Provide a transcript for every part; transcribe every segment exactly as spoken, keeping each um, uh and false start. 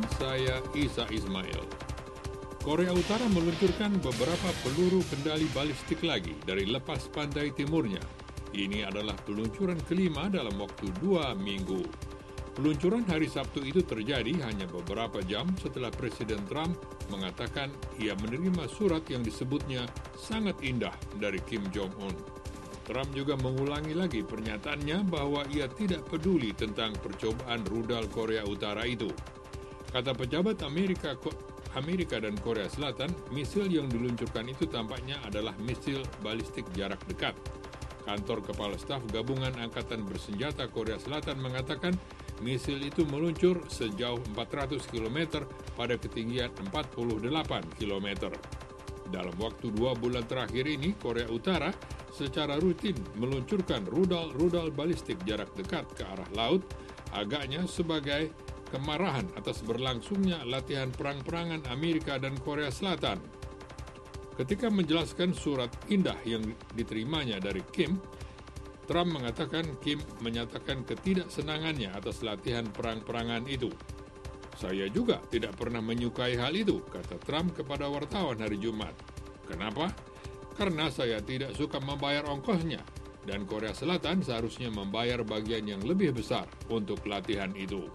saya Isa Ismail. Korea Utara meluncurkan beberapa peluru kendali balistik lagi dari lepas pantai timurnya. Ini adalah peluncuran kelima dalam waktu dua minggu. Peluncuran hari Sabtu itu terjadi hanya beberapa jam setelah Presiden Trump mengatakan ia menerima surat yang disebutnya sangat indah dari Kim Jong-un. Trump juga mengulangi lagi pernyataannya bahwa ia tidak peduli tentang percobaan rudal Korea Utara itu. Kata pejabat Amerika, Amerika dan Korea Selatan, misil yang diluncurkan itu tampaknya adalah misil balistik jarak dekat. Kantor Kepala Staf Gabungan Angkatan Bersenjata Korea Selatan mengatakan misil itu meluncur sejauh empat ratus kilometer pada ketinggian empat puluh delapan kilometer. Dalam waktu dua bulan terakhir ini, Korea Utara secara rutin meluncurkan rudal-rudal balistik jarak dekat ke arah laut, agaknya sebagai kemarahan atas berlangsungnya latihan perang-perangan Amerika dan Korea Selatan. Ketika menjelaskan surat indah yang diterimanya dari Kim, Trump mengatakan Kim menyatakan ketidaksenangannya atas latihan perang-perangan itu. Saya juga tidak pernah menyukai hal itu, kata Trump kepada wartawan hari Jumat. Kenapa? Karena saya tidak suka membayar ongkosnya, dan Korea Selatan seharusnya membayar bagian yang lebih besar untuk latihan itu.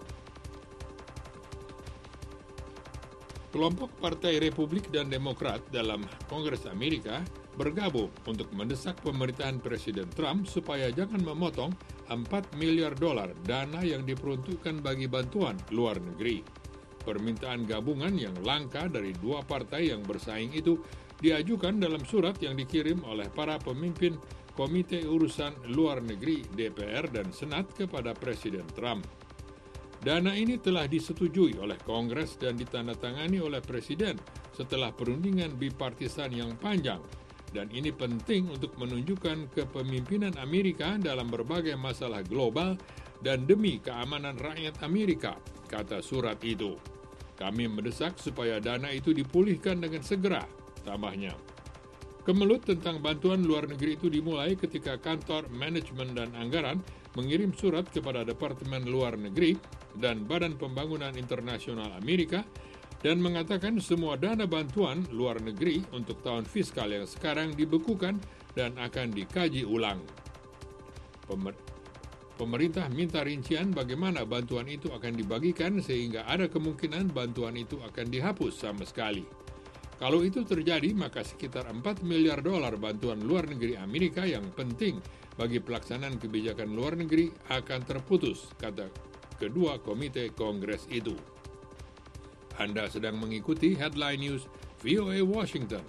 Kelompok Partai Republik dan Demokrat dalam Kongres Amerika bergabung untuk mendesak pemerintahan Presiden Trump supaya jangan memotong empat miliar dolar dana yang diperuntukkan bagi bantuan luar negeri. Permintaan gabungan yang langka dari dua partai yang bersaing itu diajukan dalam surat yang dikirim oleh para pemimpin Komite Urusan Luar Negeri D P R dan Senat kepada Presiden Trump. Dana ini telah disetujui oleh Kongres dan ditandatangani oleh Presiden setelah perundingan bipartisan yang panjang, dan ini penting untuk menunjukkan kepemimpinan Amerika dalam berbagai masalah global dan demi keamanan rakyat Amerika, kata surat itu. Kami mendesak supaya dana itu dipulihkan dengan segera, tambahnya. Kemelut tentang bantuan luar negeri itu dimulai ketika Kantor Manajemen dan Anggaran mengirim surat kepada Departemen Luar Negeri dan Badan Pembangunan Internasional Amerika dan mengatakan semua dana bantuan luar negeri untuk tahun fiskal yang sekarang dibekukan dan akan dikaji ulang. Pemer- Pemerintah minta rincian bagaimana bantuan itu akan dibagikan sehingga ada kemungkinan bantuan itu akan dihapus sama sekali. Kalau itu terjadi, maka sekitar empat miliar dolar bantuan luar negeri Amerika yang penting bagi pelaksanaan kebijakan luar negeri akan terputus, kata kedua komite Kongres itu. Anda sedang mengikuti Headline News V O A Washington.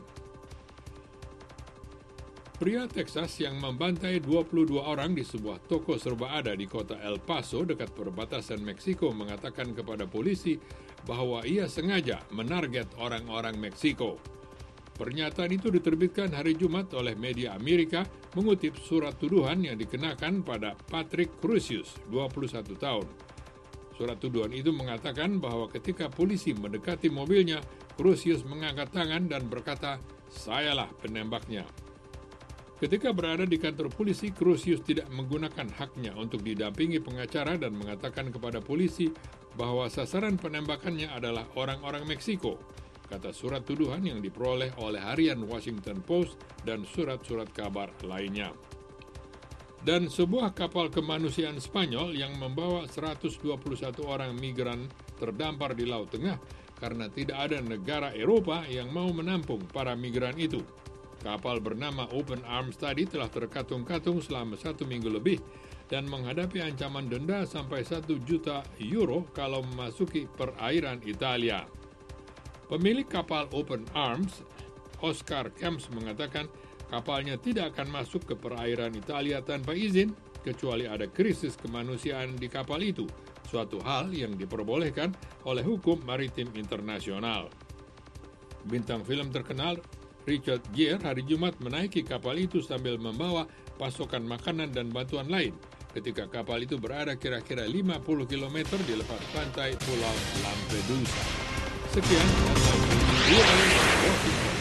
Pria Texas yang membantai dua puluh dua orang di sebuah toko serba ada di kota El Paso dekat perbatasan Meksiko mengatakan kepada polisi bahwa ia sengaja menarget orang-orang Meksiko. Pernyataan itu diterbitkan hari Jumat oleh media Amerika mengutip surat tuduhan yang dikenakan pada Patrick Crusius, dua puluh satu tahun. Surat tuduhan itu mengatakan bahwa ketika polisi mendekati mobilnya, Crusius mengangkat tangan dan berkata, "Sayalah penembaknya." Ketika berada di kantor polisi, Crusius tidak menggunakan haknya untuk didampingi pengacara dan mengatakan kepada polisi bahwa sasaran penembakannya adalah orang-orang Meksiko, kata surat tuduhan yang diperoleh oleh harian Washington Post dan surat-surat kabar lainnya. Dan sebuah kapal kemanusiaan Spanyol yang membawa seratus dua puluh satu orang migran terdampar di Laut Tengah karena tidak ada negara Eropa yang mau menampung para migran itu. Kapal bernama Open Arms tadi telah terkatung-katung selama satu minggu lebih dan menghadapi ancaman denda sampai satu juta euro kalau memasuki perairan Italia. Pemilik kapal Open Arms, Oscar Camps, mengatakan kapalnya tidak akan masuk ke perairan Italia tanpa izin, kecuali ada krisis kemanusiaan di kapal itu, suatu hal yang diperbolehkan oleh hukum maritim internasional. Bintang film terkenal Richard Gere hari Jumat menaiki kapal itu sambil membawa pasokan makanan dan bantuan lain ketika kapal itu berada kira-kira lima puluh kilometer di lepas pantai Pulau Lampedusa. Sekian,